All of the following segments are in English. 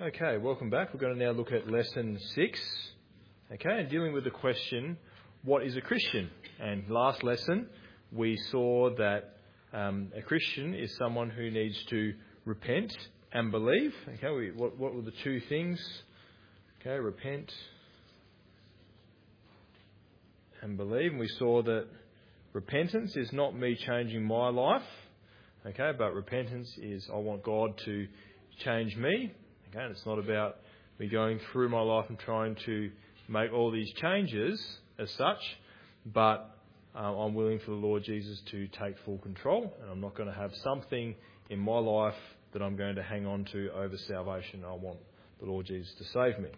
Okay, welcome back. We're going to now look at lesson 6. Okay, and dealing with the question, what is a Christian? And last lesson, we saw that a Christian is someone who needs to repent and believe. Okay, what were the two things? Okay, repent and believe. And we saw that repentance is not me changing my life. Okay, but repentance is I want God to change me. Okay, and it's not about me going through my life and trying to make all these changes as such, but I'm willing for the Lord Jesus to take full control, and I'm not going to have something in my life that I'm going to hang on to over salvation. I want the Lord Jesus to save me.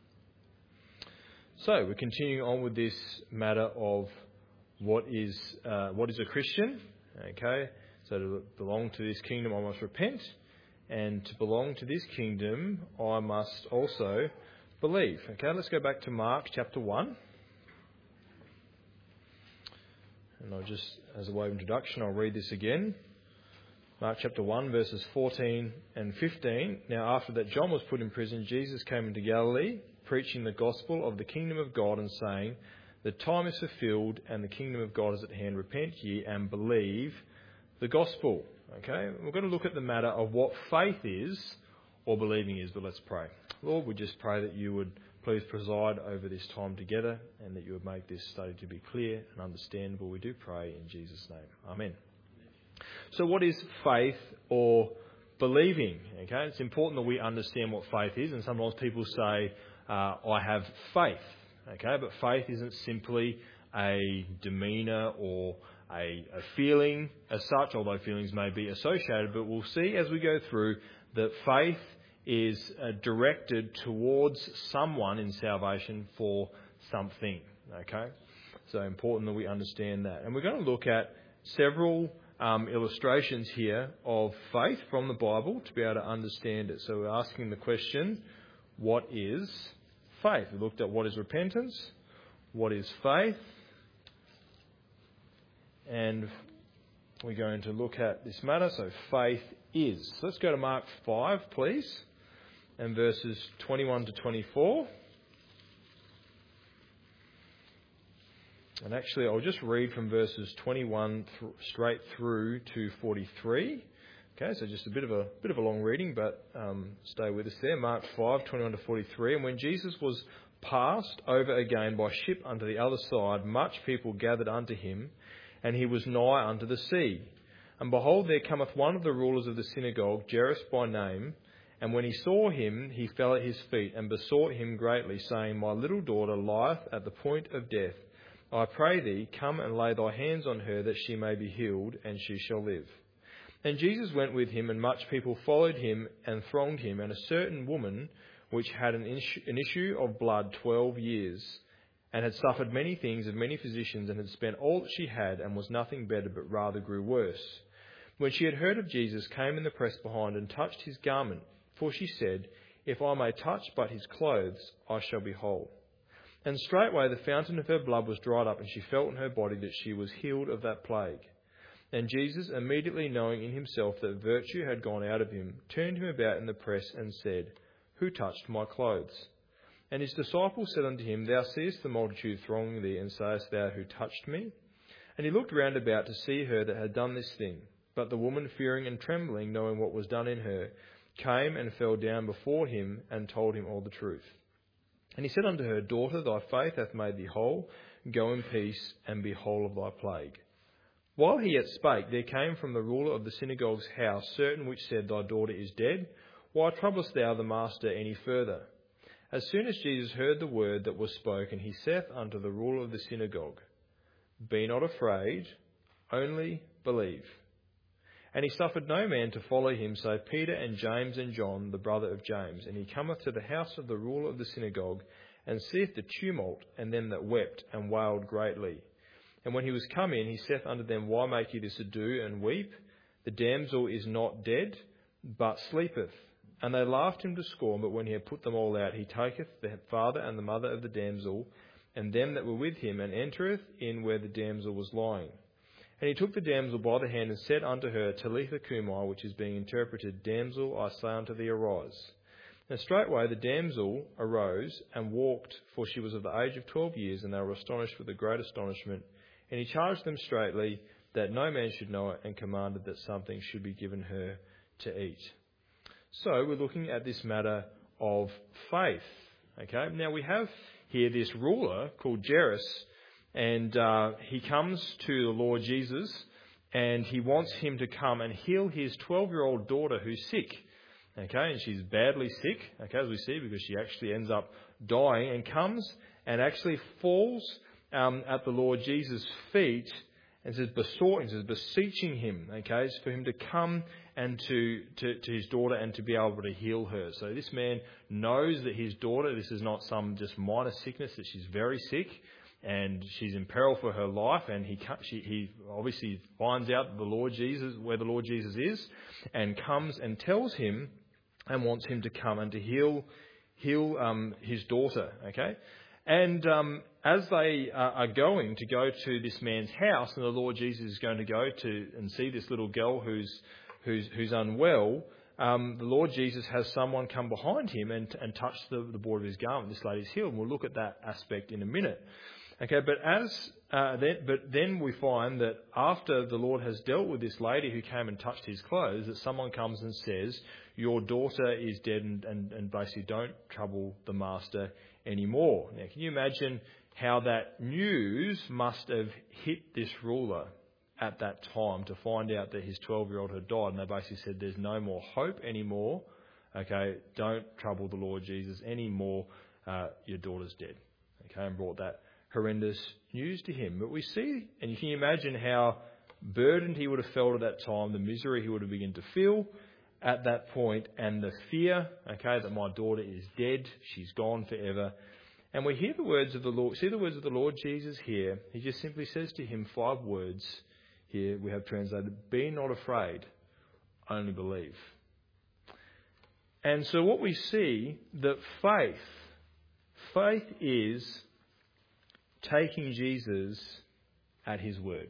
So we're continuing on with this matter of what is a Christian. Okay, so to belong to this kingdom, I must repent. And to belong to this kingdom, I must also believe. Okay, let's go back to Mark chapter 1. And I'll just, as a way of introduction, I'll read this again. Mark chapter 1, verses 14 and 15. Now, after that John was put in prison, Jesus came into Galilee, preaching the gospel of the kingdom of God and saying, the time is fulfilled and the kingdom of God is at hand. Repent ye and believe the gospel. Okay, we're going to look at the matter of what faith is or believing is, but let's pray. Lord, we just pray that you would please preside over this time together and that you would make this study to be clear and understandable. We do pray in Jesus' name. Amen. So what is faith or believing? Okay, it's important that we understand what faith is, and sometimes people say, I have faith. Okay, but faith isn't simply a demeanour or a feeling as such, although feelings may be associated, but we'll see as we go through that faith is directed towards someone in salvation for something. Okay, so important that we understand that. And we're going to look at several illustrations here of faith from the Bible to be able to understand it. So we're asking the question, what is faith? We looked at what is repentance, what is faith, and we're going to look at this matter. So faith is. So let's go to Mark 5, please, and verses 21 to 24. And actually, I'll just read from verses 21 straight through to 43. Okay, so just a bit of a long reading, but stay with us there. Mark 5, 21 to 43. And when Jesus was passed over again by ship unto the other side, much people gathered unto him, and he was nigh unto the sea. And behold, there cometh one of the rulers of the synagogue, Jairus by name, and when he saw him, he fell at his feet, and besought him greatly, saying, My little daughter lieth at the point of death. I pray thee, come and lay thy hands on her, that she may be healed, and she shall live. And Jesus went with him, and much people followed him and thronged him. And a certain woman, which had an issue of blood 12 years, and had suffered many things of many physicians, and had spent all that she had, and was nothing better, but rather grew worse. When she had heard of Jesus, came in the press behind, and touched his garment. For she said, If I may touch but his clothes, I shall be whole. And straightway the fountain of her blood was dried up, and she felt in her body that she was healed of that plague. And Jesus, immediately knowing in himself that virtue had gone out of him, turned him about in the press, and said, Who touched my clothes? And his disciples said unto him, Thou seest the multitude thronging thee, and sayest thou, Who touched me? And he looked round about to see her that had done this thing. But the woman, fearing and trembling, knowing what was done in her, came and fell down before him, and told him all the truth. And he said unto her, Daughter, thy faith hath made thee whole. Go in peace, and be whole of thy plague. While he yet spake, there came from the ruler of the synagogue's house certain which said, Thy daughter is dead. Why troublest thou the master any further? As soon as Jesus heard the word that was spoken, he saith unto the ruler of the synagogue, Be not afraid, only believe. And he suffered no man to follow him, save Peter and James and John, the brother of James. And he cometh to the house of the ruler of the synagogue, and seeth the tumult, and them that wept, and wailed greatly. And when he was come in, he saith unto them, Why make ye this ado, and weep? The damsel is not dead, but sleepeth. And they laughed him to scorn, but when he had put them all out, he taketh the father and the mother of the damsel, and them that were with him, and entereth in where the damsel was lying. And he took the damsel by the hand, and said unto her, Talitha cumi, which is being interpreted, Damsel, I say unto thee, arise. And straightway the damsel arose and walked, for she was of the age of 12 years, and they were astonished with a great astonishment. And he charged them straitly that no man should know it, and commanded that something should be given her to eat. So we're looking at this matter of faith. Okay, now we have here this ruler called Jairus, and he comes to the Lord Jesus, and he wants him to come and heal his 12-year-old daughter who's sick. Okay, and she's badly sick, okay, as we see, because she actually ends up dying, and comes and actually falls at the Lord Jesus' feet and says, beseeching him, okay, for him to come and to his daughter and to be able to heal her. So this man knows that his daughter, this is not some just minor sickness, that she's very sick and she's in peril for her life, and he obviously finds out where the Lord Jesus is, and comes and tells him and wants him to come and to heal his daughter, okay? And as they are going to go to this man's house, and the Lord Jesus is going to go to and see this little girl who's unwell, the Lord Jesus has someone come behind him and touch the border of his garment. This lady's healed. And we'll look at that aspect in a minute. Okay, but then we find that after the Lord has dealt with this lady who came and touched his clothes, that someone comes and says, your daughter is dead, and basically don't trouble the master anymore. Now, can you imagine how that news must have hit this ruler at that time to find out that his 12-year-old had died? And they basically said, there's no more hope anymore. Okay, don't trouble the Lord Jesus anymore. Your daughter's dead. Okay, and brought that horrendous news to him. But we see, and you can imagine how burdened he would have felt at that time, the misery he would have begun to feel at that point, and the fear, okay, that my daughter is dead, she's gone forever. And we hear the words of the Lord, see the words of the Lord Jesus here. He just simply says to him 5 words here we have translated, be not afraid, only believe. And so what we see, that faith is taking Jesus at his word.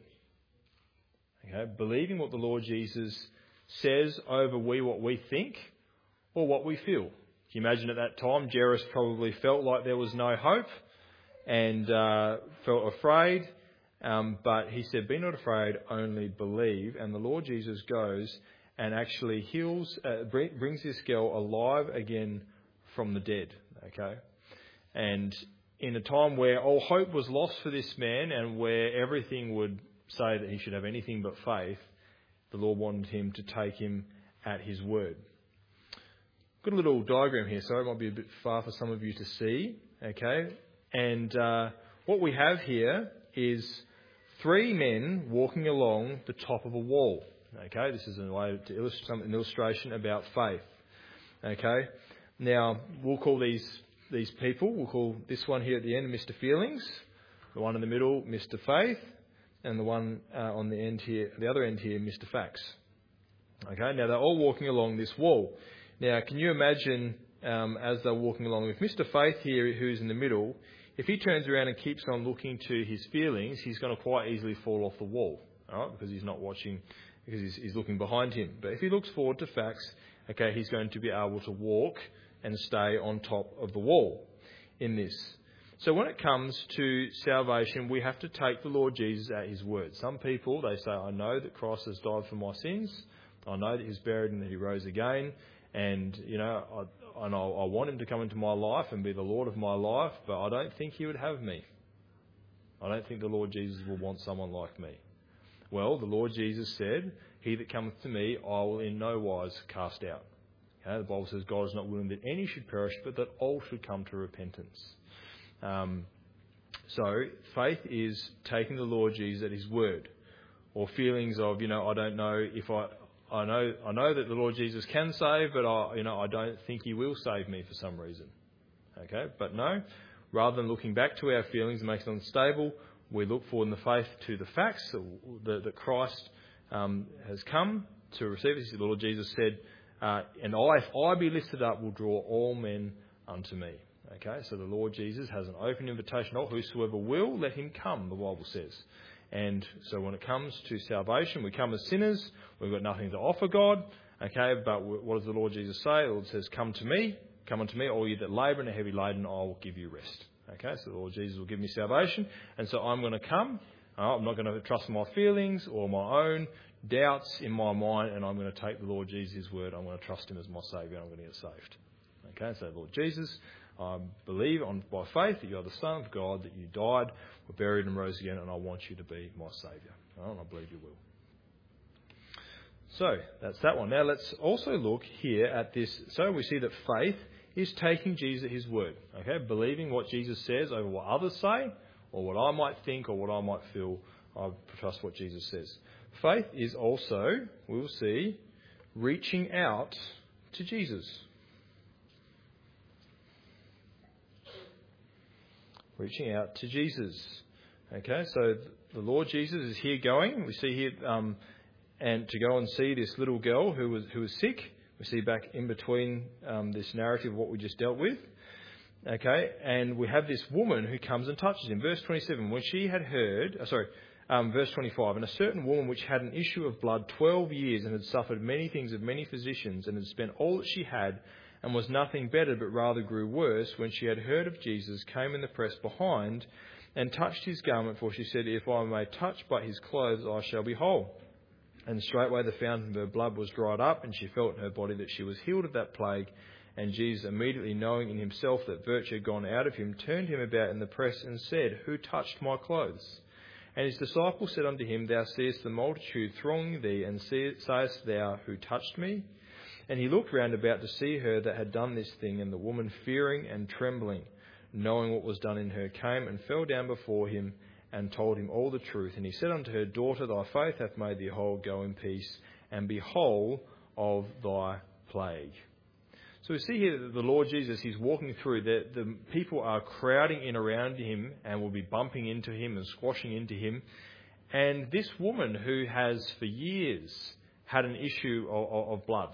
Okay, believing what the Lord Jesus says over what we think or what we feel. Can you imagine at that time, Jairus probably felt like there was no hope and felt afraid. But he said, be not afraid, only believe. And the Lord Jesus goes and actually heals, brings this girl alive again from the dead. Okay, and in a time where all hope was lost for this man and where everything would say that he should have anything but faith, the Lord wanted him to take him at his word. Got a little diagram here, so it might be a bit far for some of you to see. Okay, and what we have here is 3 men walking along the top of a wall. Okay, this is a way to illustrate an illustration about faith. Okay, now we'll call these people, we'll call this one here at the end Mr. Feelings, the one in the middle Mr. Faith, and the one on the end here, the other end here, Mr. Facts. Okay, now they're all walking along this wall. Now, can you imagine as they're walking along with Mr. Faith here, who's in the middle, if he turns around and keeps on looking to his feelings, he's going to quite easily fall off the wall, all right, because he's not watching, because he's looking behind him. But if he looks forward to Facts, okay, he's going to be able to walk and stay on top of the wall in this. So when it comes to salvation, we have to take the Lord Jesus at his word. Some people, they say, I know that Christ has died for my sins. I know that he's buried and that he rose again. And, I want him to come into my life and be the Lord of my life, but I don't think he would have me. I don't think the Lord Jesus will want someone like me. Well, the Lord Jesus said, he that cometh to me, I will in no wise cast out. Okay, the Bible says God is not willing that any should perish, but that all should come to repentance. So faith is taking the Lord Jesus at his word, or feelings of, I don't know if I know that the Lord Jesus can save, but I don't think he will save me for some reason. Okay, but no, rather than looking back to our feelings and making them unstable, we look forward in the faith to the facts that Christ has come to receive us. The Lord Jesus said, and if I be lifted up, will draw all men unto me. Okay, so the Lord Jesus has an open invitation. Whosoever will, let him come, the Bible says. And so when it comes to salvation, we come as sinners. We've got nothing to offer God. Okay, but what does the Lord Jesus say? The Lord says, come to me, come unto me, all you that labour and are heavy laden, I will give you rest. Okay, so the Lord Jesus will give me salvation. And so I'm going to come. I'm not going to trust my feelings or my own doubts in my mind, and I'm going to take the Lord Jesus' word. I'm going to trust him as my Saviour, and I'm going to get saved. Okay, so Lord Jesus, I believe by faith that you are the Son of God, that you died, were buried and rose again, and I want you to be my Saviour. And I believe you will. So, that's that one. Now let's also look here at this. So we see that faith is taking Jesus at his word. Okay, believing what Jesus says over what others say, or what I might think, or what I might feel. I trust what Jesus says. Faith is also, we will see, reaching out to Jesus. Reaching out to Jesus. Okay, so the Lord Jesus is here going. We see here, and to go and see this little girl who was sick. We see back in between this narrative what we just dealt with. Okay, and we have this woman who comes and touches him. Verse 27, when she had heard, verse 25, and a certain woman which had an issue of blood 12 years and had suffered many things of many physicians and had spent all that she had and was nothing better but rather grew worse, when she had heard of Jesus, came in the press behind and touched his garment, for she said, if I may touch but his clothes, I shall be whole. And straightway the fountain of her blood was dried up, and she felt in her body that she was healed of that plague. And Jesus, immediately knowing in himself that virtue had gone out of him, turned him about in the press and said, who touched my clothes? And his disciples said unto him, thou seest the multitude thronging thee, and sayest thou, who touched me? And he looked round about to see her that had done this thing. And the woman, fearing and trembling, knowing what was done in her, came and fell down before him and told him all the truth. And he said unto her, daughter, thy faith hath made thee whole. Go in peace and be whole of thy plague. So we see here that the Lord Jesus, he's walking through, the people are crowding in around him and will be bumping into him and squashing into him. And this woman who has for years had an issue of blood,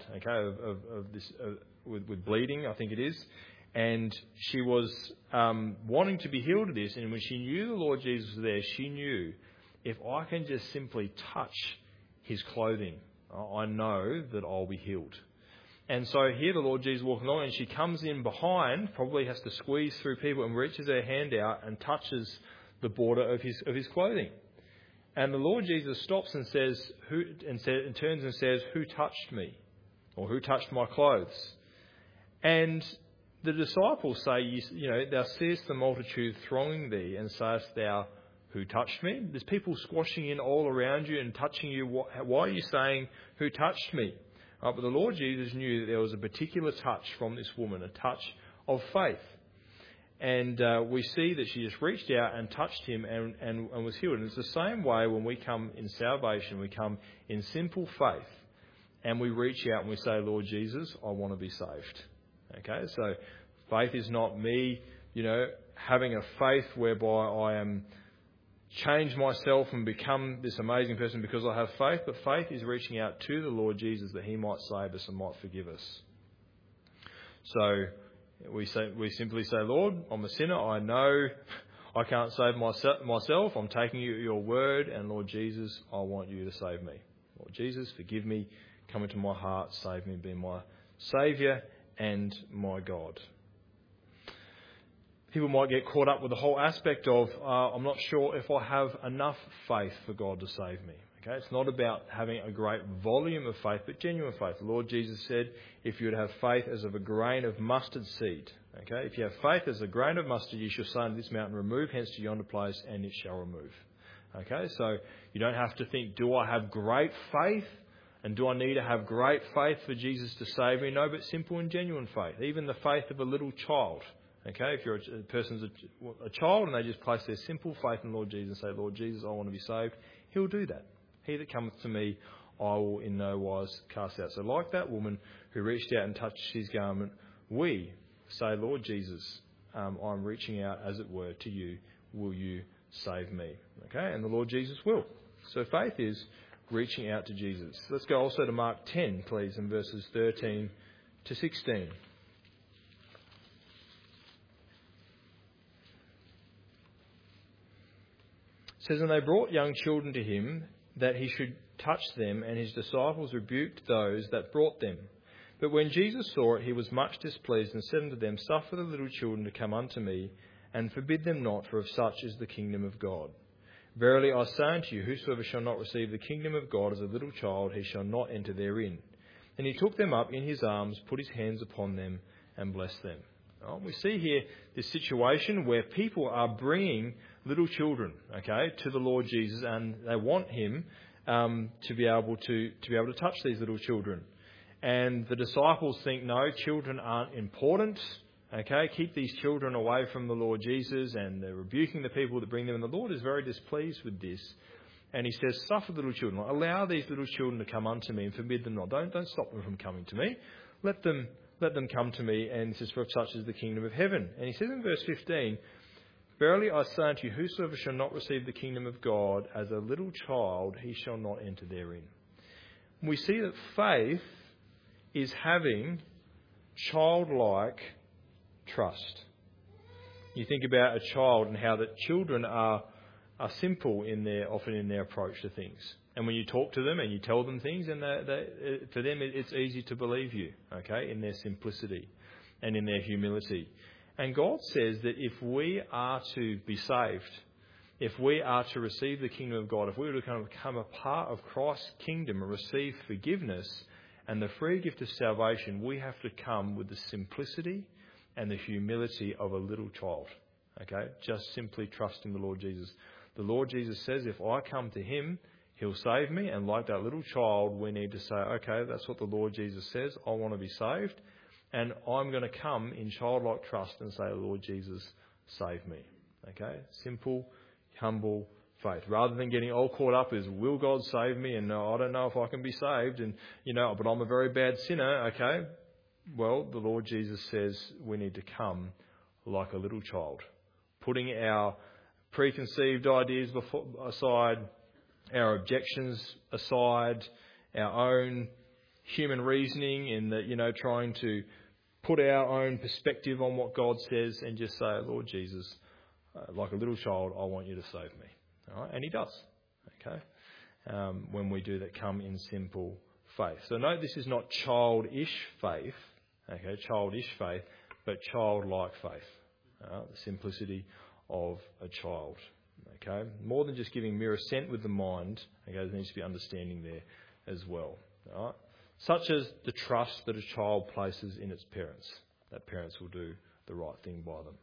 with bleeding, I think it is. And she was wanting to be healed of this. And when she knew the Lord Jesus was there, she knew, if I can just simply touch his clothing, I know that I'll be healed. And so here the Lord Jesus walking along, and she comes in behind, probably has to squeeze through people, and reaches her hand out and touches the border of his clothing. And the Lord Jesus stops and says, and turns and says, who touched me? Or who touched my clothes? And the disciples say, thou seest the multitude thronging thee, and sayest thou, who touched me? There's people squashing in all around you and touching you. Why are you saying, who touched me? But the Lord Jesus knew that there was a particular touch from this woman, a touch of faith. And we see that she just reached out and touched him and was healed. And it's the same way when we come in salvation. We come in simple faith and we reach out and we say, Lord Jesus, I want to be saved. Okay, so faith is not me, having a faith whereby I am change myself and become this amazing person because I have faith. But faith is reaching out to the Lord Jesus that he might save us and might forgive us. So we simply say, Lord, I'm a sinner. I know I can't save myself. I'm taking you at your word. And Lord Jesus, I want you to save me. Lord Jesus, forgive me. Come into my heart. Save me. Be my Saviour and my God. People might get caught up with the whole aspect of, I'm not sure if I have enough faith for God to save me. Okay, it's not about having a great volume of faith, but genuine faith. The Lord Jesus said, if you would have faith as of a grain of mustard seed, okay, if you have faith as a grain of mustard, you shall say unto this mountain, remove hence to yonder place, and it shall remove. Okay, so you don't have to think, do I have great faith? And do I need to have great faith for Jesus to save me? No, but simple and genuine faith. Even the faith of a little child. Okay, if you're a person's a child and they just place their simple faith in Lord Jesus and say, Lord Jesus, I want to be saved, he'll do that. He that cometh to me, I will in no wise cast out. So like that woman who reached out and touched his garment, we say, Lord Jesus, I'm reaching out, as it were, to you. Will you save me? Okay, and the Lord Jesus will. So faith is reaching out to Jesus. Let's go also to Mark 10, please, in verses 13 to 16. It says, and they brought young children to him, that he should touch them, and his disciples rebuked those that brought them. But when Jesus saw it, he was much displeased and said unto them, Suffer the little children to come unto me, and forbid them not, for of such is the kingdom of God. Verily I say unto you, whosoever shall not receive the kingdom of God as a little child, he shall not enter therein. And he took them up in his arms, put his hands upon them, and blessed them. Oh, we see here this situation where people are bringing little children, to the Lord Jesus, and they want him to be able to touch these little children. And the disciples think, no, children aren't important. Keep these children away from the Lord Jesus, and they're rebuking the people that bring them. And the Lord is very displeased with this. And he says, suffer little children. Allow these little children to come unto me and forbid them not. Don't stop them from coming to me. Let them come to me. And he says, for such is the kingdom of heaven. And he says in verse 15, Verily I say unto you, whosoever shall not receive the kingdom of God as a little child, he shall not enter therein. We see that faith is having childlike trust. You think about a child and how that children are simple often in their approach to things. And when you talk to them and you tell them things, and for them it's easy to believe you, in their simplicity and in their humility. And God says that if we are to be saved, if we are to receive the kingdom of God, if we were to become a part of Christ's kingdom and receive forgiveness and the free gift of salvation, we have to come with the simplicity and the humility of a little child. Just simply trusting the Lord Jesus. The Lord Jesus says, if I come to him, he'll save me. And like that little child, we need to say, that's what the Lord Jesus says. I want to be saved. And I'm going to come in childlike trust and say, Lord Jesus, save me. Simple, humble faith. Rather than getting all caught up as, will God save me? And I don't know if I can be saved. And, but I'm a very bad sinner. Well, the Lord Jesus says we need to come like a little child, putting our preconceived ideas aside, our objections aside, our own human reasoning in that, trying to put our own perspective on what God says and just say, Lord Jesus, like a little child, I want you to save me. All right? And he does. When we do that, come in simple faith. So note, this is not childish faith, childish faith, but childlike faith. The simplicity of a child. More than just giving mere assent with the mind, there needs to be understanding there as well. All right? Such as the trust that a child places in its parents, that parents will do the right thing by them.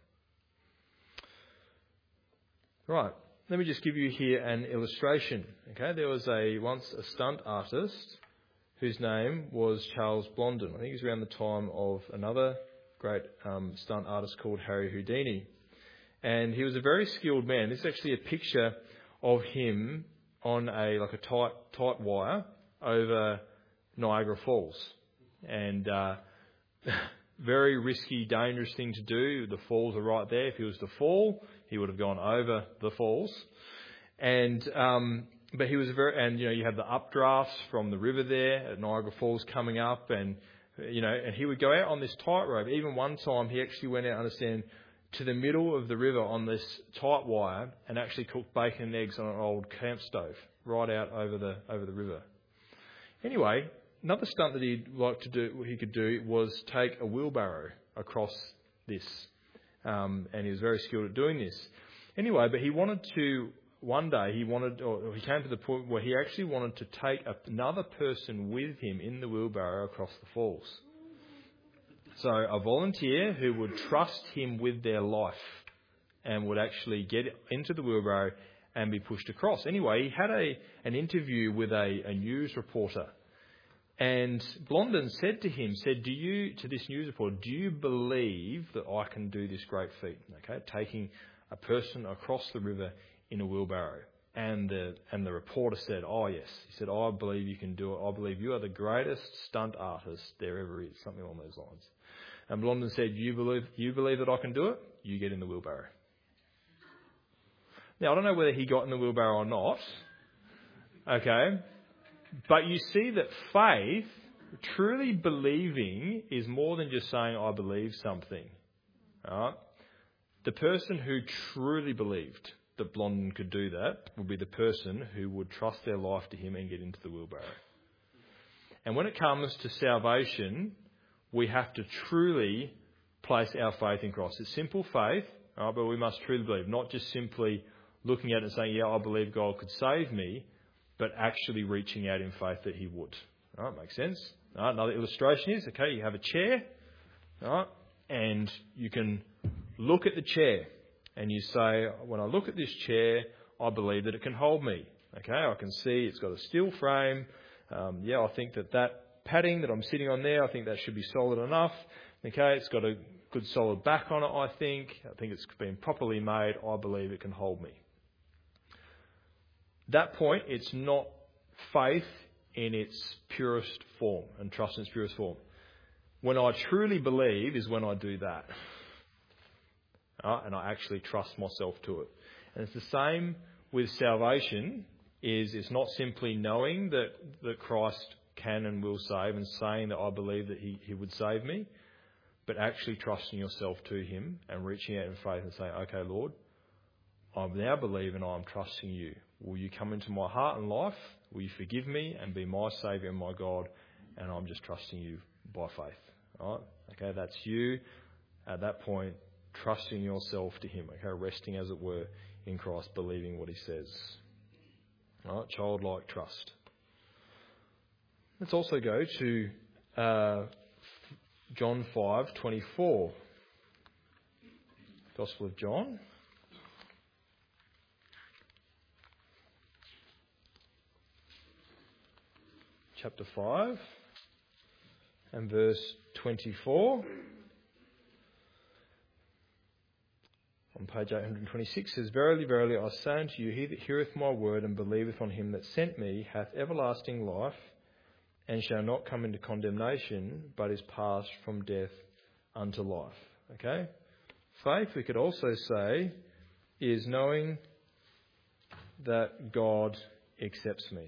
Right, let me just give you here an illustration. There was once a stunt artist whose name was Charles Blondin. I think he was around the time of another great stunt artist called Harry Houdini. And he was a very skilled man. This is actually a picture of him on a tight wire over Niagara Falls. And very risky, dangerous thing to do. The falls are right there. If he was to fall, he would have gone over the falls. And but he was you have the updrafts from the river there at Niagara Falls coming up, and and he would go out on this tightrope. Even one time, he actually went out, to the middle of the river on this tight wire and actually cooked bacon and eggs on an old camp stove right out over the river. Anyway, another stunt that he could do was take a wheelbarrow across this, and he was very skilled at doing this. Anyway, but one day he came to the point where he actually wanted to take another person with him in the wheelbarrow across the falls. So a volunteer who would trust him with their life and would actually get into the wheelbarrow and be pushed across. Anyway, he had an interview with a news reporter. And Blondin said to this news reporter, do you believe that I can do this great feat? Taking a person across the river in a wheelbarrow. And the reporter said, oh yes. He said, I believe you can do it. I believe you are the greatest stunt artist there ever is. Something along those lines. And Blondin said, you believe that I can do it? You get in the wheelbarrow. Now, I don't know whether he got in the wheelbarrow or not. But you see that faith, truly believing, is more than just saying, I believe something. All right? The person who truly believed that Blondin could do that would be the person who would trust their life to him and get into the wheelbarrow. And when it comes to salvation, we have to truly place our faith in Christ. It's simple faith, right, but we must truly believe, not just simply looking at it and saying, yeah, I believe God could save me, but actually reaching out in faith that he would. All right, makes sense? All right, another illustration is, okay, you have a chair, all right, and you can look at the chair and you say, when I look at this chair, I believe that it can hold me. Okay, I can see it's got a steel frame. I think that padding that I'm sitting on there, I think that should be solid enough. Okay, it's got a good solid back on it, I think. I think it's been properly made. I believe it can hold me. That point, it's not faith in its purest form and trust in its purest form. When I truly believe is when I do that. And I actually trust myself to it. And it's the same with salvation. It's not simply knowing that Christ can and will save and saying that I believe that he would save me, but actually trusting yourself to him and reaching out in faith and saying, okay, Lord, I now believe and I'm trusting you. Will you come into my heart and life? Will you forgive me and be my Saviour and my God? And I'm just trusting you by faith. All right? Okay, that's you at that point trusting yourself to him. Okay, resting as it were in Christ, believing what he says. All right, childlike trust. Let's also go to John 5:24. Gospel of John. Chapter 5 and verse 24. On page 826 says, Verily, verily, I say unto you, he that heareth my word and believeth on him that sent me hath everlasting life, and shall not come into condemnation, but is passed from death unto life. Okay? Faith, we could also say, is knowing that God accepts me.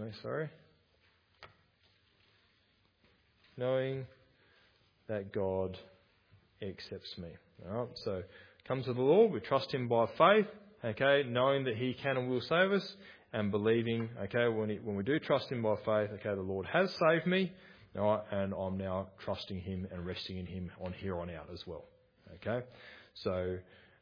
Knowing that God accepts me. All right, so come to the Lord, we trust him by faith, okay, knowing that he can and will save us, and believing, okay, when we do trust him by faith, okay, the Lord has saved me, all right, and I'm now trusting him and resting in him on here on out as well. Okay, so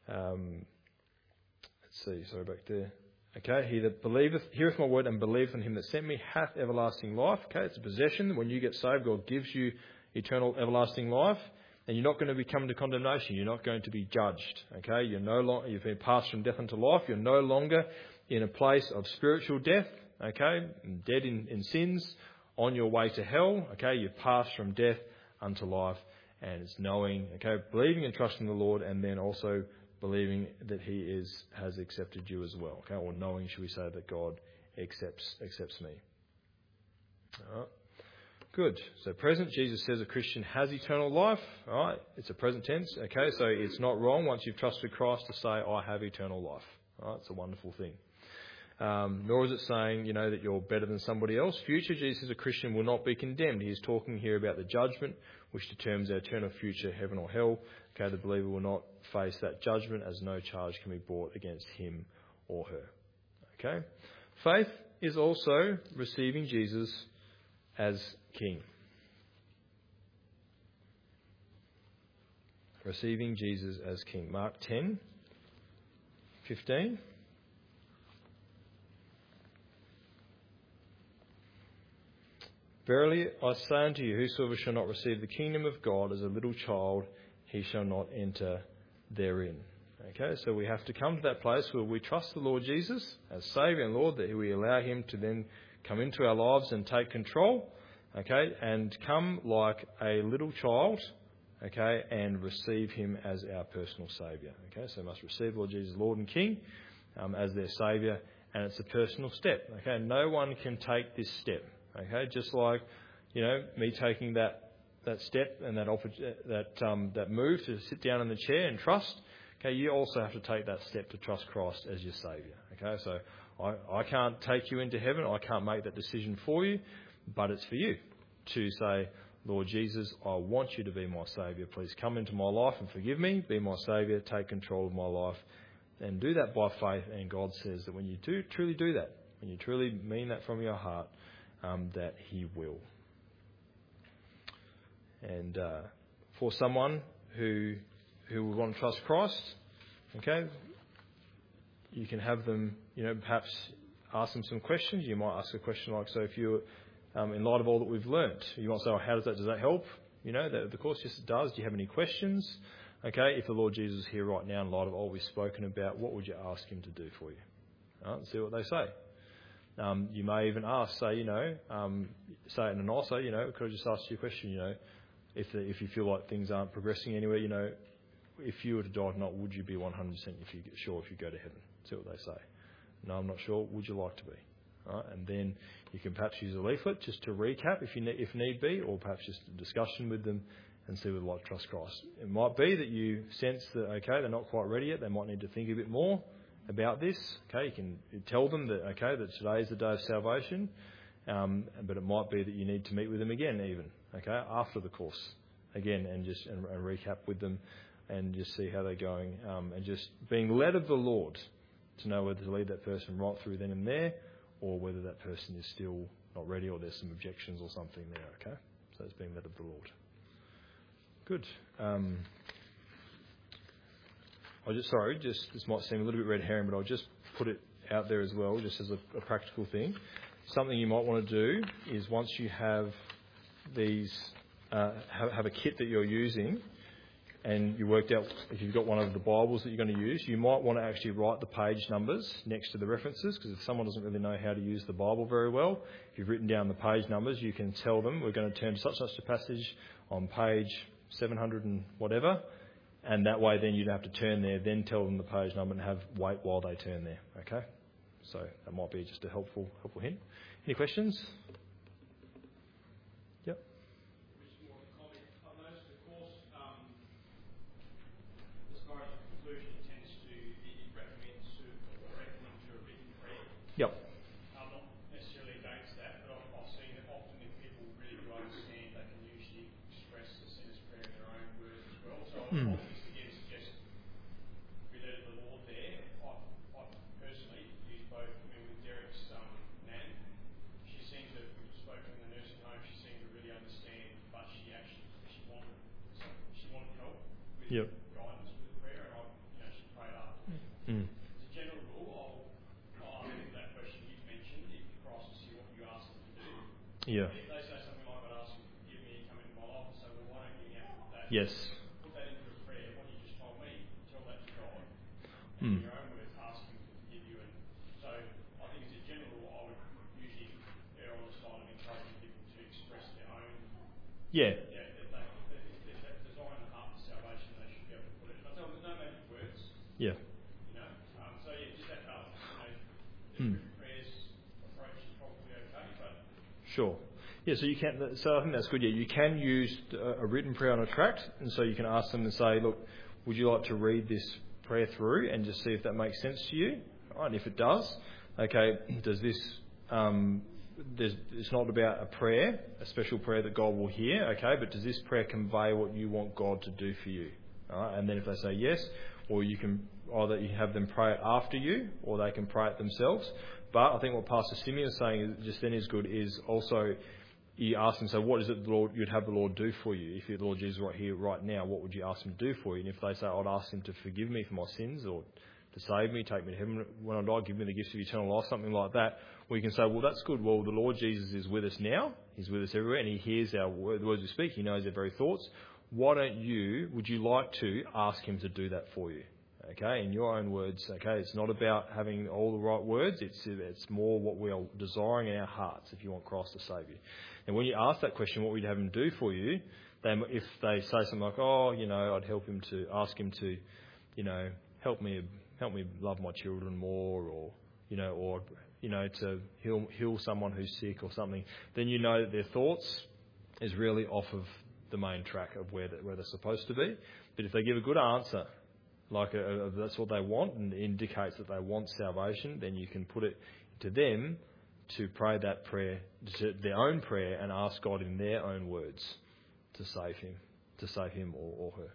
let's see, sorry, back there. Okay, he that believeth, heareth my word and believeth on him that sent me hath everlasting life. Okay, it's a possession. When you get saved, God gives you eternal everlasting life. And you're not going to be coming to condemnation. You're not going to be judged. Okay, you've been passed from death unto life. You're no longer in a place of spiritual death. Okay, dead in sins, on your way to hell. Okay, you've passed from death unto life, and it's knowing. Okay, believing and trusting the Lord, and then also believing that he has accepted you as well. Okay, or knowing, should we say, that God accepts me. All right. Good. So present, Jesus says a Christian has eternal life. All right. It's a present tense. Okay. So it's not wrong once you've trusted Christ to say, I have eternal life. All right. It's a wonderful thing. Nor is it saying, that you're better than somebody else. Future, Jesus says a Christian will not be condemned. He's talking here about the judgment, which determines our eternal future, heaven or hell. Okay. The believer will not face that judgment as no charge can be brought against him or her. Okay. Faith is also receiving Jesus as King. Receiving Jesus as King. Mark 10:15. Verily I say unto you, whosoever shall not receive the kingdom of God as a little child, he shall not enter therein. Okay, so we have to come to that place where we trust the Lord Jesus as Saviour and Lord, that we allow him to then come into our lives and take control. Okay, and come like a little child, okay, and receive him as our personal Saviour. Okay, so must receive Lord Jesus, Lord and King, as their Saviour, and it's a personal step. Okay, no one can take this step. Okay, just like, me taking that step and that move to sit down in the chair and trust. Okay, you also have to take that step to trust Christ as your Saviour. Okay, so I can't take you into heaven. I can't make that decision for you. But it's for you to say, Lord Jesus, I want you to be my Saviour. Please come into my life and forgive me. Be my Saviour. Take control of my life. And do that by faith. And God says that when you do truly do that, when you truly mean that from your heart, that he will. And for someone who would want to trust Christ, okay, you can have them, perhaps ask them some questions. You might ask a question like, so if you're, in light of all that we've learnt, you might say, oh, does that help? The course, yes, it does. Do you have any questions? Okay, if the Lord Jesus is here right now in light of all we've spoken about, what would you ask him to do for you? All right, see what they say. You may even ask, say it in a nice way, could I just ask you a question, if you feel like things aren't progressing anywhere, if you were to die tonight, would you be 100% if you go to heaven? See what they say. No, I'm not sure. Would you like to be? All right, and then you can perhaps use a leaflet just to recap if need be, or perhaps just a discussion with them and see whether they'd like to trust Christ. It might be that you sense that, okay, they're not quite ready yet. They might need to think a bit more about this. Okay, you can tell them that, okay, that today is the day of salvation, but it might be that you need to meet with them again even, okay, after the course again, and recap with them and just see how they're going, and just being led of the Lord to know whether to lead that person right through then and there, or whether that person is still not ready, or there's some objections or something there, okay? So it's being led of the Lord. Good. This might seem a little bit red herring, but I'll just put it out there as well, just as a practical thing. Something you might want to do is, once you have these, have a kit that you're using, and you worked out if you've got one of the Bibles that you're going to use, you might want to actually write the page numbers next to the references, because if someone doesn't really know how to use the Bible very well, if you've written down the page numbers, you can tell them, we're going to turn to such and such a passage on page 700 and whatever, and that way then you'd have to turn there, then tell them the page number and wait while they turn there, okay? So that might be just a helpful hint. Any questions? Yep. Yep. I'm not necessarily against that, but I've seen that often if people really do understand, they can usually express the sinner's prayer in their own words as well. So I just again suggest we let the Lord there. I personally use both. With Derek's nan, she seemed to, we've spoken in the nursing home, she seemed to really understand, but she wanted help with guidance with the prayer, and she prayed after me. As a general rule, I'll answer that question you've mentioned. If Christ is here, what you ask him to do? Yeah. If they say something like, I'd ask him to forgive me, come into my life, and say, well, why don't you now that? Yes. Put that into a prayer. What you just told me, tell that to God. And in your own words, ask him to forgive you. And so I think as a general rule, I would usually err on the side of encouraging people to express their own. Yeah. If there's that desire in the heart for salvation, they should be able to put it. And I tell them, no magic words. Yeah. Just that balance. Prayers approach is probably okay, but sure. Yeah, so you can. So I think that's good. Yeah, you can use a written prayer on a tract, and so you can ask them and say, "Look, would you like to read this prayer through and just see if that makes sense to you?" Right, and if it does, okay, does this? It's not about a prayer, a special prayer that God will hear, okay, but does this prayer convey what you want God to do for you? All right, and then if they say yes, or you can either you have them pray it after you, or they can pray it themselves. But I think what Pastor Simeon is saying just then is good, is also you ask them, so what is it the Lord, you'd have the Lord do for you? If the Lord Jesus right here, right now, what would you ask him to do for you? And if they say, I'd ask him to forgive me for my sins, or to save me, take me to heaven when I die, give me the gifts of eternal life, something like that, we can say, well, that's good. Well, the Lord Jesus is with us now. He's with us everywhere, and he hears the words we speak. He knows our very thoughts. Would you like to ask him to do that for you? Okay, in your own words, okay, it's not about having all the right words, it's more what we are desiring in our hearts if you want Christ to save you. And when you ask that question, what would you have him do for you, then if they say something like, I'd ask him to, help me love my children more, or to heal someone who's sick or something, then you know that their thoughts is really off of the main track of where they're supposed to be. But if they give a good answer, like that's what they want, and indicates that they want salvation, then you can put it to them to pray that prayer, their own prayer, and ask God in their own words to save him or her.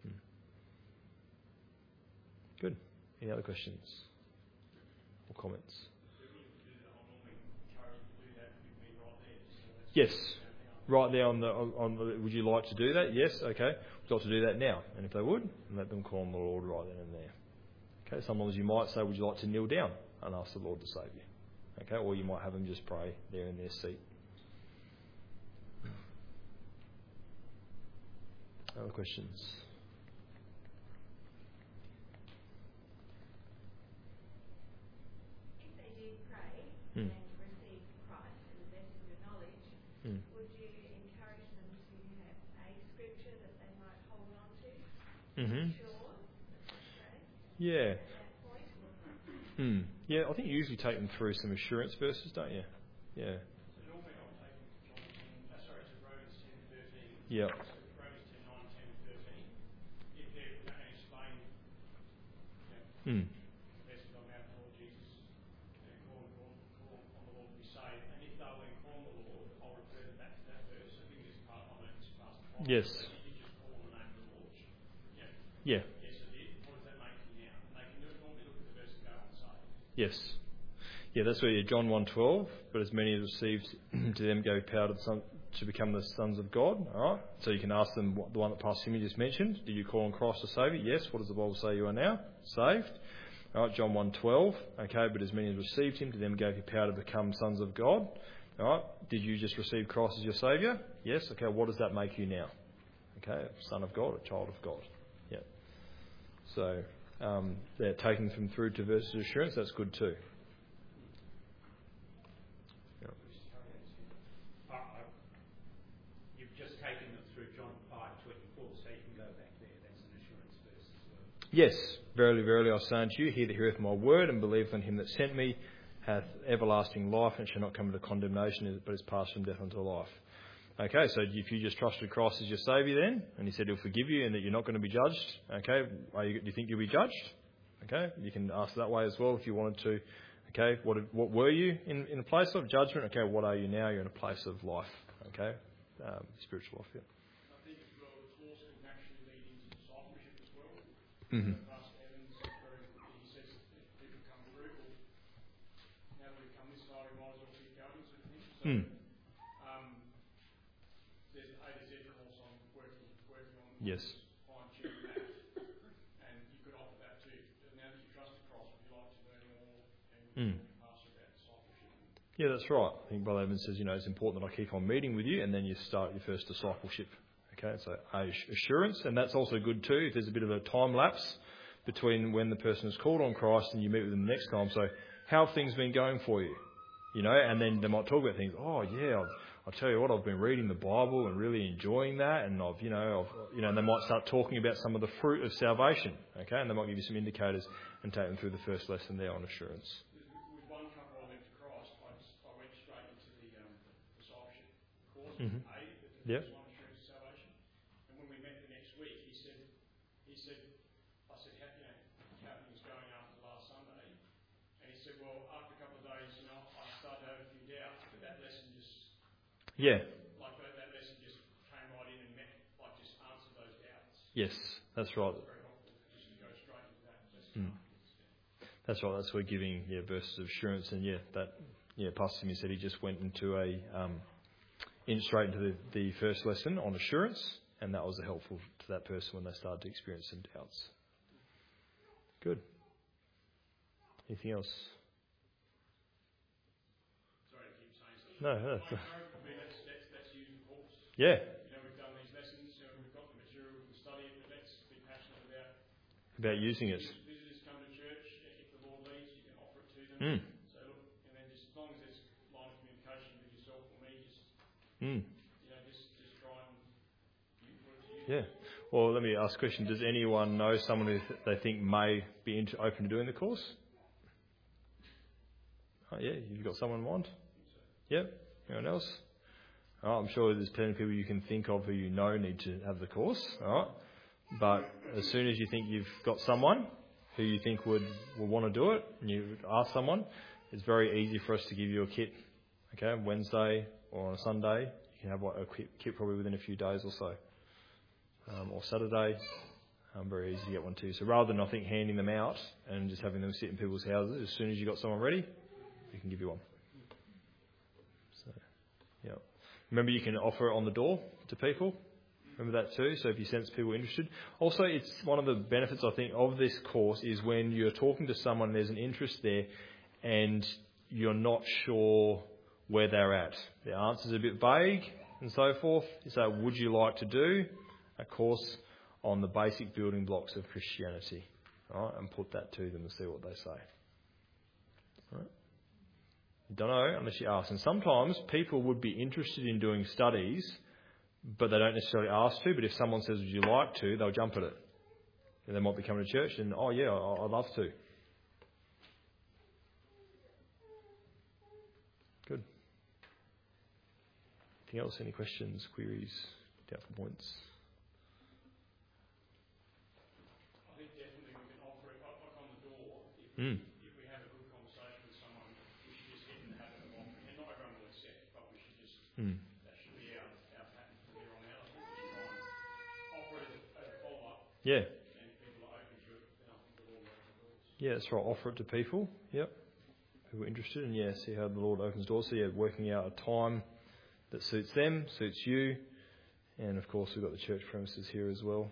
Good. Any other questions or comments? Yes. right there on the, would you like to do that? Yes, okay. We'd like to do that now. And if they would, let them call on the Lord right then and there. Okay, sometimes you might say, would you like to kneel down and ask the Lord to save you? Okay, or you might have them just pray there in their seat. Other questions? If they did pray and receive Christ to the best of your knowledge, would you encourage them to have a scripture that they might hold on to? Sure, that they pray Yeah. at that point? Yeah, I think you usually take them through some assurance verses, don't you? Yeah. So normally I'll take them to Romans 10:13. Yeah. So Romans 10:9, 10, 13. If they're going to explain, the best of my mouth, Lord Jesus, and call on the Lord to be saved. And if they'll then call on the Lord, I'll refer them back to that verse. I think this part I learned this past time. Yes. So you just call on the name of the Lord. Yeah. Yes, I did. What does that make you now? And they can normally look at the verse and go and say. Yes. Yeah, that's where John 1:12. But as many as received, to them gave power to become the sons of God. All right. So you can ask them the one that Pastor Timmy just mentioned. Did you call on Christ as Saviour? Yes. What does the Bible say you are now? Saved. All right. John 1:12. Okay. But as many as received him, to them gave he power to become sons of God. All right. Did you just receive Christ as your Saviour? Yes. Okay. What does that make you now? Okay. A son of God, a child of God. Yeah. So they're taking them through to verses of assurance. That's good too. You've just taken them through John 5:24, so you can go back there. That's an assurance verse as well. Yes, verily, verily, I say unto you, he that heareth my word and believeth on him that sent me hath everlasting life and shall not come into condemnation, but is passed from death unto life. Okay, so if you just trusted Christ as your Saviour then, and he said he'll forgive you and that you're not going to be judged, okay, do you think you'll be judged? Okay, you can ask that way as well if you wanted to. Okay, what were you in a place of judgment? Okay, what are you now? You're in a place of life. Okay, spiritual life. Yeah. I think as well, the course can actually lead into discipleship as well. Pastor Evans, he says if people come through, well, now that we've come this far, we might as well keep going, sort of thing. So, there's an A to Z course on working on Yes. fine-tuning that, and you could offer that too. Now that you've trusted Christ, would you like to learn more and pastor about discipleship? Yeah, that's right. I think Brother Evans says, it's important that I keep on meeting with you, and then you start your first discipleship. Okay, so assurance, and that's also good too. If there's a bit of a time lapse between when the person is called on Christ and you meet with them the next time. So, how have things been going for you? And then they might talk about things. Oh yeah, I'll tell you what, I've been reading the Bible and really enjoying that, and and they might start talking about some of the fruit of salvation. Okay, and they might give you some indicators and take them through the first lesson there on assurance. With one couple I went to Christ, I went straight into the discipleship course, the Yep. first one, Assurance of Salvation. And when we met the next week, I said, how things going after last Sunday? And he said, well, after a couple of days, I started to have a few doubts, but that lesson just, that lesson just came right in and just answered those doubts. Yes, that's right. Very helpful just to go straight into that lesson. That's right. That's we're giving verses of assurance, and Pastor Timmy said he just went into straight into the first lesson on assurance, and that was helpful to that person when they started to experience some doubts. Good. Anything else? Sorry to keep saying something. No. That's using the course. Yeah. We've done these lessons, we've got the material, we can study it, but let's be passionate About using it. Visitors come to church, if the Lord leads, you can offer it to them. So look, and then just as long as there's line of communication with yourself or me, just try and put it to use. Yeah. Well, let me ask a question. Does anyone know someone who they think may be open to doing the course? Oh, yeah. You've got someone in mind? Yep. Anyone else? All right, I'm sure there's plenty of people you can think of who need to have the course. All right. But as soon as you think you've got someone who you think will want to do it, and you ask someone, it's very easy for us to give you a kit. Okay, Wednesday or on a Sunday, you can have a kit probably within a few days or so. Or Saturday, very easy to get one too. So rather than, I think, handing them out and just having them sit in people's houses, as soon as you've got someone ready, we can give you one. So, yeah. Remember, you can offer it on the door to people. Remember that too, so if you sense people interested. Also, it's one of the benefits, I think, of this course is when you're talking to someone, there's an interest there, and you're not sure where they're at. The answer's a bit vague and so forth. So would you like to do a course on the basic building blocks of Christianity? All right, and put that to them and see what they say. All right. You don't know unless you ask. And sometimes people would be interested in doing studies, but they don't necessarily ask to. But if someone says, would you like to, they'll jump at it. And they might be coming to church and, oh yeah, I'd love to. Good. Anything else? Any questions, queries, doubtful points? I think definitely we can offer it like on the door. If we have a good conversation with someone, we should just get in the habit of offering. And not everyone will accept, but we should just, that should be our pattern from here on out. I think we should try and offer it as a follow-up. Yeah. And if people are open to it, then I think the Lord will open doors. Yeah, that's right. Offer it to people. Yep. Who are interested, and see how the Lord opens doors. So working out a time that suits them, suits you, and of course we've got the church premises here as well.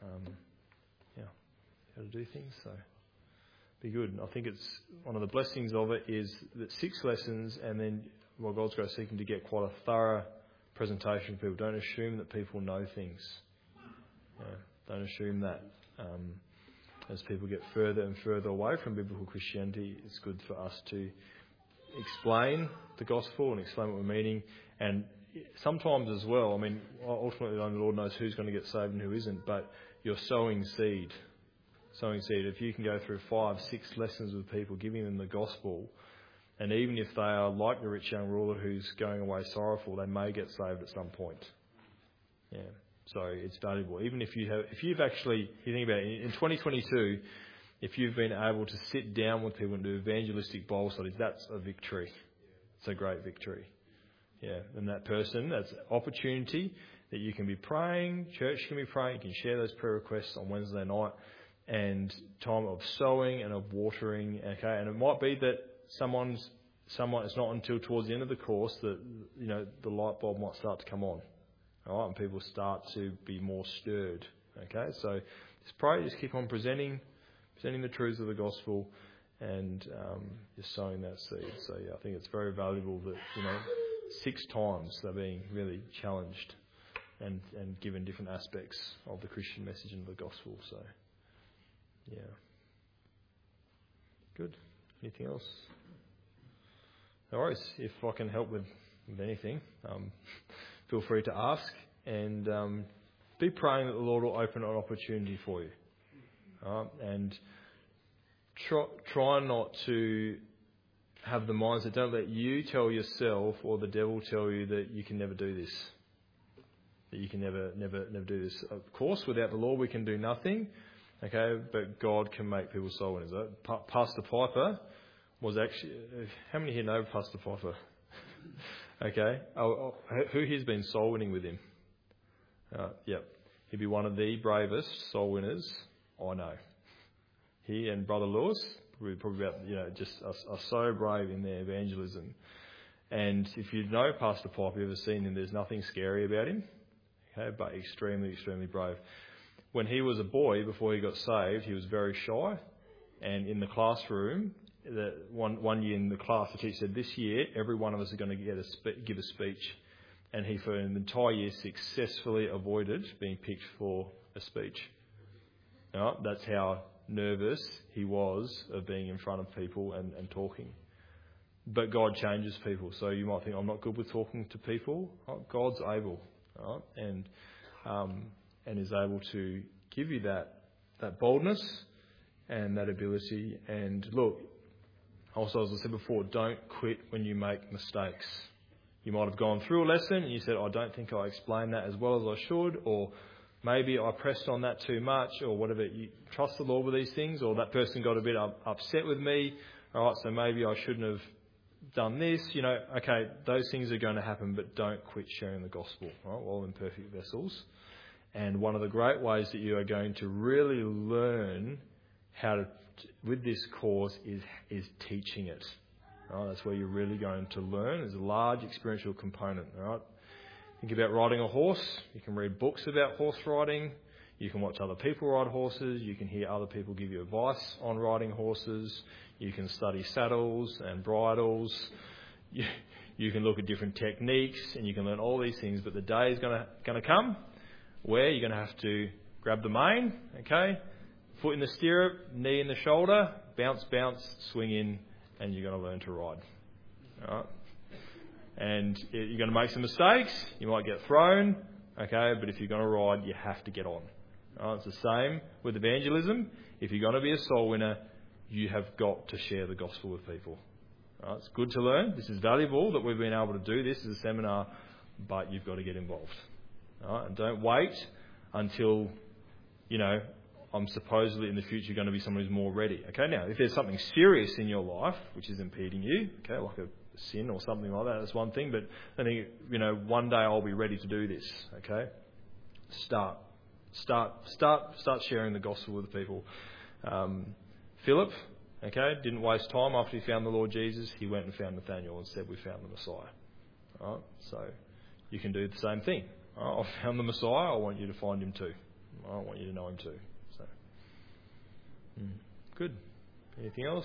How to do things. So be good. And I think it's one of the blessings of it is that 6 lessons, and then God's Grace seeking to get quite a thorough presentation for people. Don't assume that people know things. Don't assume that. As people get further and further away from biblical Christianity, it's good for us to explain the gospel and explain what we're meaning. And sometimes as well, I mean, ultimately the Lord knows who's going to get saved and who isn't, but you're sowing seed. If you can go through 5, 6 lessons with people, giving them the gospel, and even if they are like the rich young ruler who's going away sorrowful, they may get saved at some point. Yeah. So it's valuable. Even if you think about it, in 2022, if you've been able to sit down with people and do evangelistic Bible studies, that's a victory. It's a great victory. Yeah. And that person, that's opportunity that you can be praying, church can be praying, you can share those prayer requests on Wednesday night, and time of sowing and of watering. Okay. And it might be that it's not until towards the end of the course that, the light bulb might start to come on. All right, and people start to be more stirred. Okay, so just pray, just keep on presenting the truths of the gospel, and just sowing that seed. So I think it's very valuable that 6 times they're being really challenged and given different aspects of the Christian message and the gospel. So good. Anything else? No worries. If I can help with anything. Feel free to ask, and be praying that the Lord will open an opportunity for you. And try not to have the mindset, don't let you tell yourself or the devil tell you that you can never do this. That you can never do this. Of course, without the Lord we can do nothing. Okay, but God can make people soul winners. Pastor Piper was actually... How many here know Pastor Piper? Okay. Who here's been soul winning with him? Yep. He'd be one of the bravest soul winners I know. He and Brother Lewis, probably about, just are so brave in their evangelism. And if you know Pastor Piper, you've ever seen him, there's nothing scary about him. Okay, but extremely, extremely brave. When he was a boy, before he got saved, he was very shy. And in the classroom, one year in the class, the teacher said, this year, every one of us is going to give a speech. And he, for an entire year, successfully avoided being picked for a speech. That's how nervous he was of being in front of people and talking. But God changes people. So you might think, I'm not good with talking to people. God's able. And is able to give you that boldness and that ability. And look, also, as I said before, don't quit when you make mistakes. You might have gone through a lesson and you said, I don't think I explained that as well as I should, or maybe I pressed on that too much, or whatever. You trust the Lord with these things, or that person got a bit upset with me. All right, so maybe I shouldn't have done this. Okay, those things are going to happen, but don't quit sharing the gospel. All right, we're all imperfect vessels. And one of the great ways that you are going to really learn how to with this course is teaching it. Right? That's where you're really going to learn. There's a large experiential component. Right? Think about riding a horse. You can read books about horse riding. You can watch other people ride horses. You can hear other people give you advice on riding horses. You can study saddles and bridles. You can look at different techniques and you can learn all these things. But the day is going to come where you're going to have to grab the mane, okay, foot in the stirrup, knee in the shoulder, bounce, swing in, and you're going to learn to ride. All right? And you're going to make some mistakes. You might get thrown, okay, but if you're going to ride, you have to get on. All right? It's the same with evangelism. If you're going to be a soul winner, you have got to share the gospel with people. All right? It's good to learn. This is valuable that we've been able to do this as a seminar, but you've got to get involved. All right? And don't wait until, I'm supposedly in the future going to be someone who's more ready. Okay, now, if there's something serious in your life which is impeding you, okay, like a sin or something like that, that's one thing, but I think, one day I'll be ready to do this, okay? Start sharing the gospel with the people. Philip, okay, didn't waste time after he found the Lord Jesus. He went and found Nathanael and said, we found the Messiah. All right? So you can do the same thing. All right? I found the Messiah. I want you to find him too. I want you to know him too. So, good. Anything else?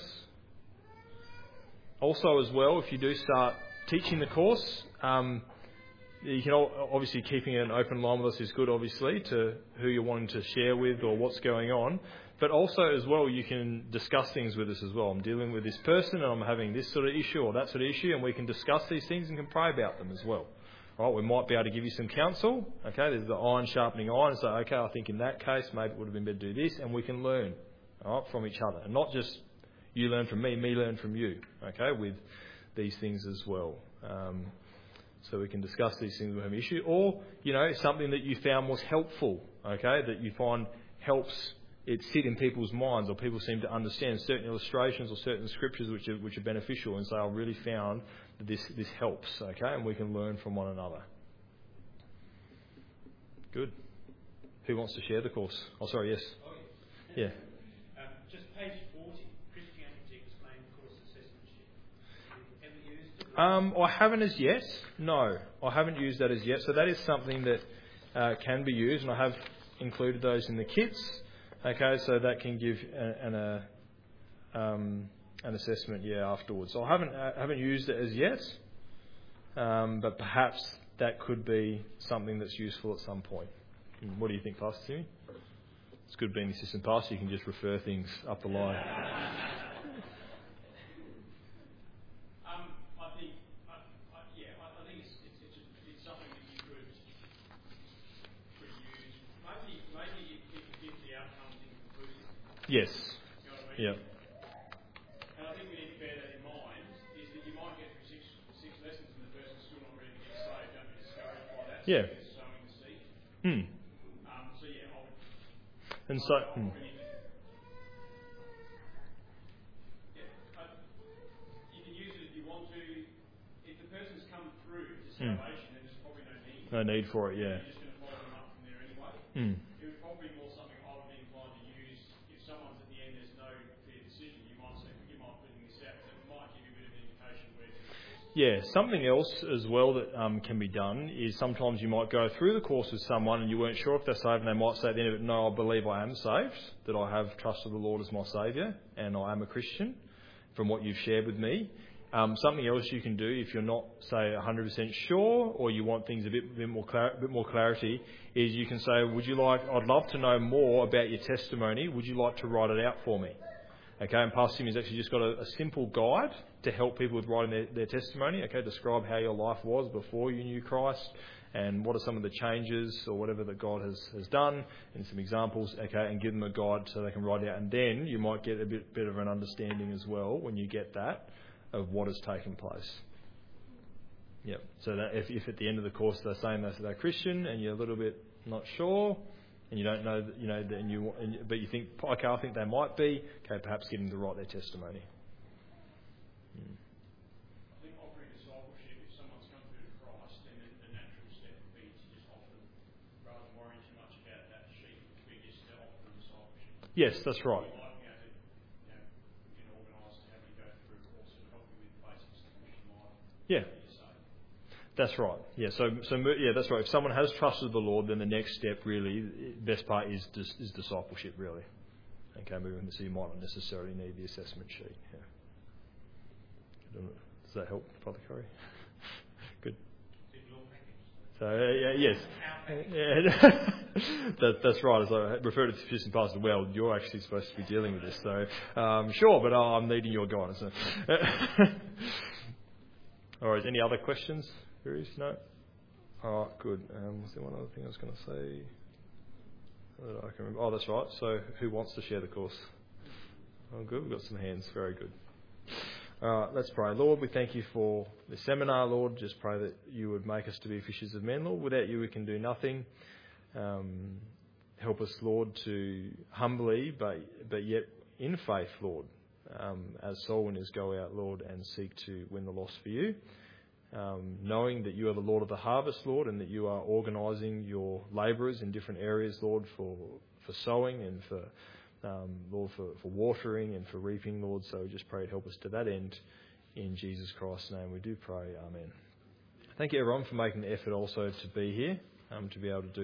Also, as well, if you do start teaching the course, you can obviously keeping an open line with us is good, obviously, to who you're wanting to share with or what's going on. But also, as well, you can discuss things with us as well. I'm dealing with this person and I'm having this sort of issue or that sort of issue, and we can discuss these things and can pray about them as well. All right, we might be able to give you some counsel. Okay, there's the iron sharpening iron. So, okay, I think in that case, maybe it would have been better to do this, and we can learn from each other. And not just you learn from me learn from you, okay, with these things as well. So we can discuss these things with an issue. Or, something that you found was helpful, okay, that you find helps it sit in people's minds, or people seem to understand certain illustrations or certain scriptures which are beneficial, and say, I really found that this helps, okay, and we can learn from one another. Good. Who wants to share the course? Oh, sorry, yes. Oh, yeah. Just page 40, Christianity Explained Course Assessment Sheet. Have you ever used it? I haven't as yet. No, I haven't used that as yet. So that is something that can be used, and I have included those in the kits. Okay, so that can give an assessment, afterwards. So I haven't used it as yet, but perhaps that could be something that's useful at some point. What do you think, Pastor Timmy? It's good being the assistant pastor. You can just refer things up the line. I think it's something that you could use. Maybe if you give the outcomes inconclusive. Yes. You know what I mean? Yeah. And I think we need to bear that in mind, is that you might get through six lessons and the person's still not ready to get saved. Don't be discouraged by that. Yeah. So it's sowing the seed. And so. You can use it if you want to. If the person's come through to salvation, then there's probably no need. No need for it, yeah. You're just going to follow them up from there anyway. It would probably be more something I would be inclined to use if someone's at the end, there's no clear decision. You might say, you might put this out, but it might give you a bit of an indication where to. Yeah, something else as well that can be done is sometimes you might go through the course with someone and you weren't sure if they're saved, and they might say at the end of it, no, I believe I am saved, that I have trusted the Lord as my Saviour and I am a Christian from what you've shared with me. Something else you can do if you're not, say, 100% sure, or you want things a bit more clarity, is you can say, I'd love to know more about your testimony. Would you like to write it out for me? Okay, and Pastor Timmy's actually just got a simple guide to help people with writing their testimony. Okay, describe how your life was before you knew Christ, and what are some of the changes or whatever that God has done, and some examples. Okay, and give them a guide so they can write it out, and then you might get a bit of an understanding as well when you get that of what has taken place. Yep. So that if at the end of the course they're saying they're Christian and you're a little bit not sure, and you don't know, but you think, okay, I think they might be. Okay, perhaps get them to write their testimony. I think offering discipleship, if someone's come through to Christ, then the natural step would be to just offer them, rather than worrying too much about that sheet, would be just to offer them discipleship. Yes, that's right. We might be able to, we can organise to have you go through a course and help you with basics of the Christian life. Yeah. That's right. Yeah. So that's right. If someone has trusted the Lord, then the next step, really, best part is discipleship, really. Okay, moving. So you might not necessarily need the assessment sheet. Yeah. Does that help, Father Curry? Good. So yes. Yeah. That's right. As I referred to the assistant pastor, well, you're actually supposed to be dealing with this. So sure, but I'm needing your guidance. All right. Any other questions? No? All right, good. Was there one other thing I was going to say that I can remember? Oh, that's right. So who wants to share the course? Oh, good. We've got some hands. Very good. All right, let's pray. Lord, we thank you for the seminar, Lord. Just pray that you would make us to be fishers of men, Lord. Without you, we can do nothing. Help us, Lord, to humbly, but yet in faith, Lord, as soul winners go out, Lord, and seek to win the lost for you. Knowing that you are the Lord of the harvest, Lord, and that you are organising your labourers in different areas, Lord, for sowing and for Lord, for watering and for reaping, Lord. So we just pray to help us to that end. In Jesus Christ's name we do pray. Amen. Thank you, everyone, for making the effort also to be here, to be able to do